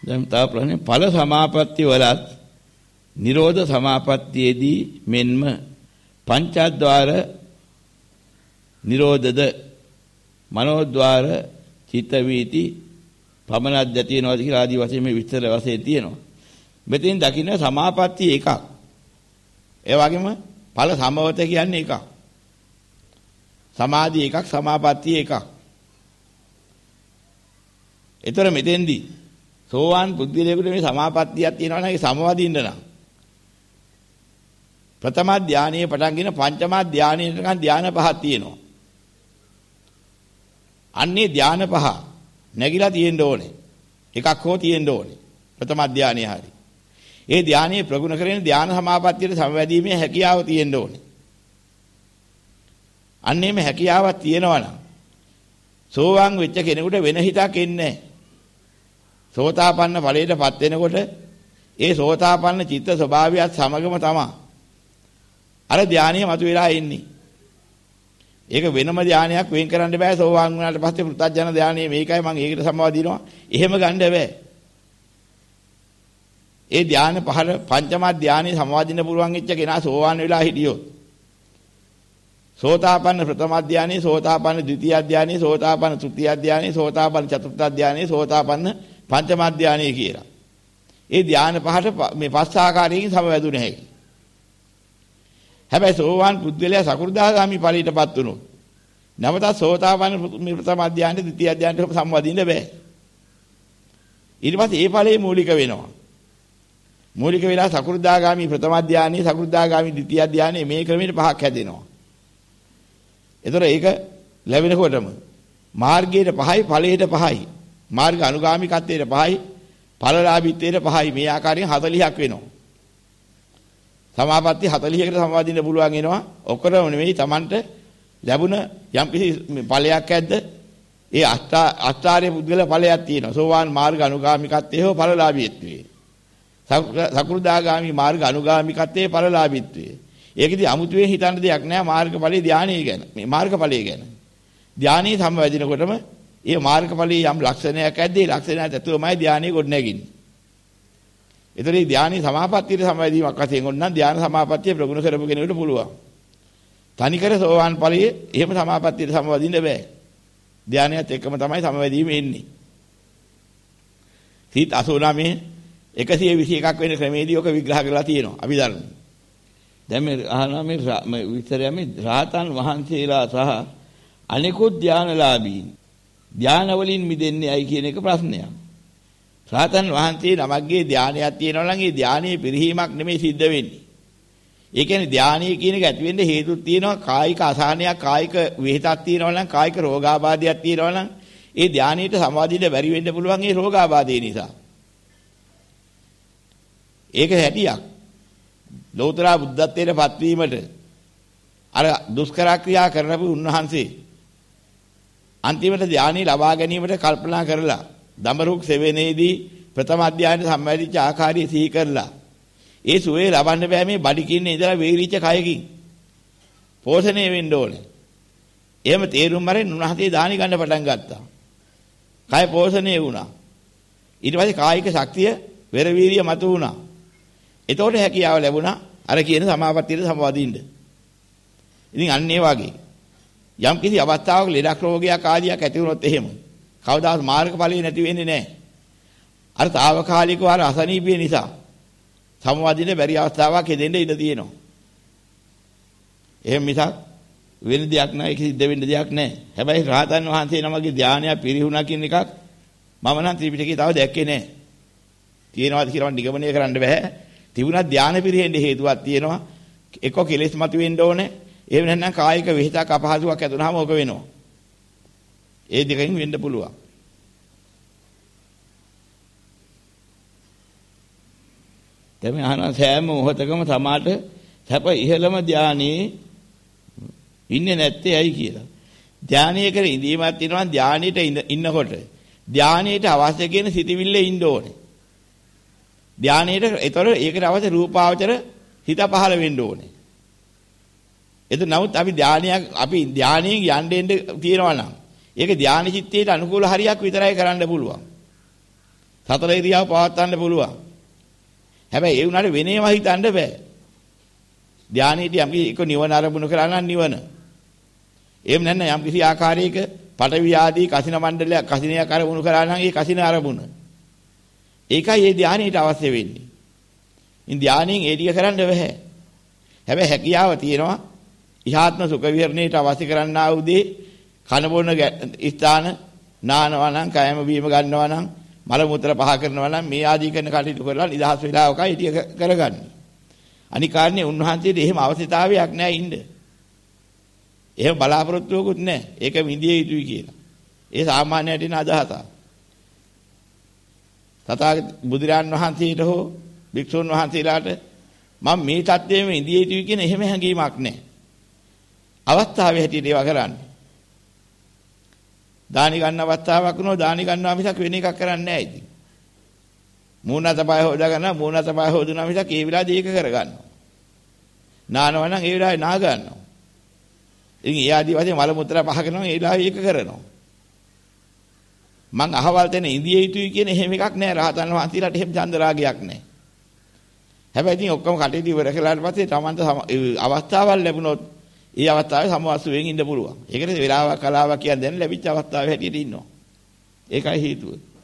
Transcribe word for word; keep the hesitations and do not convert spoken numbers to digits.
දැන් තව ප්‍රශ්නේ ඵල සමාපatti වලත් නිරෝධ සමාපත්තියේදී මෙන්ම පංචද්වාර නිරෝධද මනෝද්වාර චිත්ත වීති පමණක් දැතියනවාද කියලා ආදී වශයෙන් මේ විස්තර වශයෙන් තියෙනවා. මෙතෙන් දකින්න සමාපatti එකක්. ඒ වගේම ඵල සමවත කියන්නේ එකක්. සමාධි එකක් සමාපatti එකක්. ඒතර මෙතෙන්දී සෝවාන් බුද්ධිලේකට මේ සමාපත්තියක් තියෙනවා නම් ඒ සමවදින්න නම් ප්‍රථම ධානයේ පටන්ගෙන පංචම ධානයේ නිකන් ධාන පහක් තියෙනවා. අන්නේ ධාන පහ නැగిලා තියෙන්න ඕනේ. එකක් හෝ තියෙන්න ඕනේ. ප්‍රථම ධානයේ හරි. ඒ ධානයේ ප්‍රගුණ කරගෙන ධාන සමාපත්තියට සමවැදීමේ හැකියාව තියෙන්න ඕනේ. අන්නේ මේ හැකියාවක් තියෙනවා නම් සෝවාන් වෙච්ච කෙනෙකුට වෙන හිතක් එන්නේ නැහැ. සෝතාපන්න ඵලයටපත් වෙනකොට ඒ සෝතාපන්න චිත්ත ස්වභාවයත් සමගම තමයි අර ධානය මතුවලා ඉන්නේ. ඒක වෙනම ධානයක් වෙන් කරන්න බෑ. සෝවාන් වුණාට පස්සේ පෘථග්ජන ධානය මේකයි මම ඒකට සමවදිනවා. එහෙම ගන්න බෑ. ඒ ධාන පහල පංචම ධානයේ සමවදින්න පුළුවන් වෙච්ච කෙනා සෝවාන් වෙලා හිටියොත් සෝතාපන්න ප්‍රථම ධානයේ සෝතාපන්න ද්විතීය ධානයේ සෝතාපන්න තෘතීය ධානයේ සෝතාපන්න චතුර්ථ ධානයේ සෝතාපන්න පංචම ධානයේ කියලා. ඒ ධාන පහට මේ පස් ආකාරයකින් සමවැදුනේ හැකි. හැබැයි සෝවාන් පුද්ගලයා සකෘදාගාමි ඵලයටපත් වුණොත් නැවත සෝතාපන්න ප්‍රථම ධානයේ ද්විතීය ධානයට සම්වදින්න බෑ. ඊට පස්සේ ඒ ඵලයේ මූලික වෙනවා. මූලික වෙලා සකෘදාගාමි ප්‍රථම ධානයේ සකෘදාගාමි ද්විතීය ධානයේ මේ ක්‍රමයට පහක් හැදෙනවා. ඒතර ඒක ලැබෙනකොටම මාර්ගයේ පහයි ඵලයේ පහයි මාර්ග අනුගාමිකත්වයේ පහයි ඵලලාභීත්වයේ පහයි මේ ආකාරයෙන් හතළිහක් වෙනවා. සමාපatti හතළිහකට සමවදින්න පුළුවන් වෙනවා. ඔක්කොම නෙවෙයි Tamanට ලැබුණ යම්කිසි ඵලයක් ඇද්ද ඒ අෂ්ටා අෂ්ටාර්ය පුද්ගල ඵලයක් තියෙනවා. සෝවාන් මාර්ග අනුගාමිකත්වයේ හෝ ඵලලාභීත්වයේ. සකෘදාගාමි මාර්ග අනුගාමිකත්වයේ ඵලලාභීත්වයේ. ඒකෙදි අමුතුවෙන් හිතන්න දෙයක් නැහැ මාර්ගඵලයේ ධානය ගැන. මේ මාර්ගඵලයේ ගැන. ධානයේ සමවැදිනකොටම ඒ මාර්ගඵලයේ යම් ලක්ෂණයක් ඇද්ද ඒ ලක්ෂණයට ඇතුළමයි ධානයේ ගොඩ නැගින්නේ. ඒතර මේ ධානයේ සමාපත්තියට සමවැදීමක් වශයෙන් ඕනනම් ධාන සමාපත්තිය ප්‍රගුණ කරපු කෙනෙකුට පුළුවන්. තනිකර සෝවාන් ඵලයේ එහෙම සමාපත්තියට සමවදින්න බෑ. ධානයත් එක්කම තමයි සමවැදීම එන්නේ. සීත අසෝනාමේ එකසිය විසි එකක් වෙන ක්‍රමේදී ඔක විග්‍රහ කරලා තියෙනවා අභිධර්ම. දැන් මේ අහනවා මේ විස්තරය මේ රහතන් වහන්සේලා සහ අනිකුත් ධානලාභීන් ධාන වලින් මිදෙන්නේ ඇයි කියන එක ප්‍රශ්නයක්. රහතන් වහන්සේ නමක්ගේ ධානයක් තියෙනවා නම් ඒ ධානයේ පිරිහීමක් නෙමෙයි සිද්ධ වෙන්නේ. ඒ කියන්නේ ධානයේ කියන එක ඇති වෙන්න හේතුත් තියෙනවා. කායික අසහනයක්, කායික වෙහෙතක් තියෙනවා නම්, කායික රෝගාබාධයක් තියෙනවා නම් ඒ ධානයට සමාදින්න බැරි වෙන්න පුළුවන් ඒ රෝගාබාධය නිසා. ඒක හැටියක්. ලෞතර බුද්ධත්වයට පත්වීමට අර දුෂ්කර ක්‍රියා කරනපු උන්වහන්සේ අන්තිමට ධානය ලබා ගැනීමට කල්පනා කරලා දඹරුක් සෙවෙනේදී ප්‍රථම අධ්‍යායන සම්මැදිච්ච ආකාරය සිහි කරලා ඒ සුවේ ලබන්න බෑ මේ බඩිකින්නේ ඉඳලා වේරිච්ච කයකින් පෝෂණය වෙන්න ඕනේ. එහෙම තේරුම් අරගෙන උන්වහන්සේ දානි ගන්න පටන් ගත්තා. කය පෝෂණය වුණා. ඊට පස්සේ කායික ශක්තිය වෙර වීර්ය මතු වුණා. එතකොට හැකියාව ලැබුණා අර කියන සමාපත්තියට සමවදින්න. ඉතින් අන්න ඒ වගේ යම් කිසි අවස්ථාවක ලෙඩක් රෝගයක් ආදියක් ඇති වුණොත් එහෙම කවදාවත් මාර්ගඵලෙ නැති වෙන්නේ නැහැ. අර తాවකාලිකව අර අසනීපය නිසා සමවදින්න බැරි අවස්ථාවක් හදෙන්න ඉඩ තියෙනවා. එහෙම මිසක් වෙන දෙයක් නැහැ, ඒක සිද්ධ වෙන්න දෙයක් නැහැ. හැබැයි රහතන් වහන්සේ නමගේ ධානය පිරිහුණා කියන එකක් මම නම් ත්‍රිපිටකේ තව දැක්කේ නැහැ. තියෙනවාද කියලා මම නිගමනය කරන්න බෑ. තිබුණා ධාන පිරිහෙන්න හේතුවක් තියෙනවා. එක්ක කෙලෙස් මතුවෙන්න ඕනේ. එහෙම නැත්නම් කායික විහිතක් අපහසුයක් ඇතිවෙනාම ඕක වෙනවා. ඒ දෙකෙන් වෙන්න පුළුවන්. දැන් අහන සෑම මොහොතකම තමාට සැප ඉහළම ධානයේ ඉන්නේ නැත්තේ ඇයි කියලා. ධානයේ කර ඉඳීමක් තියෙනවා ධානයේට ඉන්නකොට ධානයේට අවශ්‍ය කියන සිතිවිල්ලේ ඉන්න ඕනේ. ධානයේට ඒතර ඒකට අවශ්‍ය රූපාවචර හිත පහළ වෙන්න ඕනේ. එතන නමුත් අපි ධානයක් අපි ධානයෙන් යන්න එන්න තියනවා නම් ඒක ධානය චිත්තයට අනුකූල හරියක් විතරයි කරන්න පුළුවන්. සතර ඉරියව් පවත්වන්න පුළුවන්. හැබැයි ඒ උනාට වෙනේම හිතන්න බෑ. ධානයේදී යම් කිසි එක නිවන අරමුණු කරා නම් නිවන. එහෙම නැත්නම් යම් කිසි ආකාරයක පඨවි ආදී කසින මණ්ඩලයක් කසිනයක් අරමුණු කරා නම් ඒ කසින අරමුණ. ඒකයි මේ ධානයට අවශ්‍ය වෙන්නේ. ඉතින් ධානයෙන් ඒ ටික කරන්න බෑ. හැබැයි හැකියාව තියෙනවා ඉහාත්ම සුඛ විහරණයට අවශ්‍ය කරන්නා වූ දේ කන බොන ස්ථාන නානවා නම් කයම බීම ගන්නවා නම් මල මුත්‍ර පහ කරනවා නම් මේ ආදී කරන කටයුතු කරලා නිදහස් වෙලාවකයි ටික කරගන්නේ. අනික කාරණේ උන්වහන්සේට එහෙම අවශ්‍යතාවයක් නැහැ ඉන්න. එහෙම බලාපොරොත්තුවකුත් නැහැ. ඒක විඳිය යුතුයි කියලා. ඒ සාමාන්‍යයට එන අදහසක්. තථාගත බුදුරජාන් වහන්සේට හෝ භික්ෂුන් වහන්සේලාට මම මේ தත්ත්වයෙන් ඉඳිය යුතුයි කියන එහෙම හැඟීමක් නැහැ. අවස්ථාවේ හැටියට ඒවා කරන්නේ. දානි ගන්න අවස්ථාවක් වුණොත් දානි ගන්නවා මිසක් වෙන එකක් කරන්නේ නැහැ ඉතින්. මූණ තපය හොදා ගන්නවා මූණ තපය හොදුනා මිසක් ඒ වෙලාවේදී ඒක කරගන්නවා. නානවා නම් ඒ වෙලාවේ නා ගන්නවා. ඉතින් ඒ ආදි වශයෙන් මල මුත්‍රා පහ කරනවා ඒ වෙලාවේ ඒක කරනවා. මං අහවල් තැන ඉඳිය යුතුයි කියන එහෙම එකක් නැහැ. රහතන් වහන්සේලාට එහෙම චන්ද රාගයක් නැහැ. හැබැයි ඉතින් ඔක්කොම කටයුතු ඉවර කළාට පස්සේ Tamanta අවස්ථාවක් ලැබුණොත් ඒ අවස්ථාවේ සමවස්තුවෙන් ඉන්න පුළුවන්. ඒකට වේලාවක් කලාවක් කියන දැන ලැබිච්ච අවස්ථාවේ හැටියට ඉන්නවා. ඒකයි හේතුව.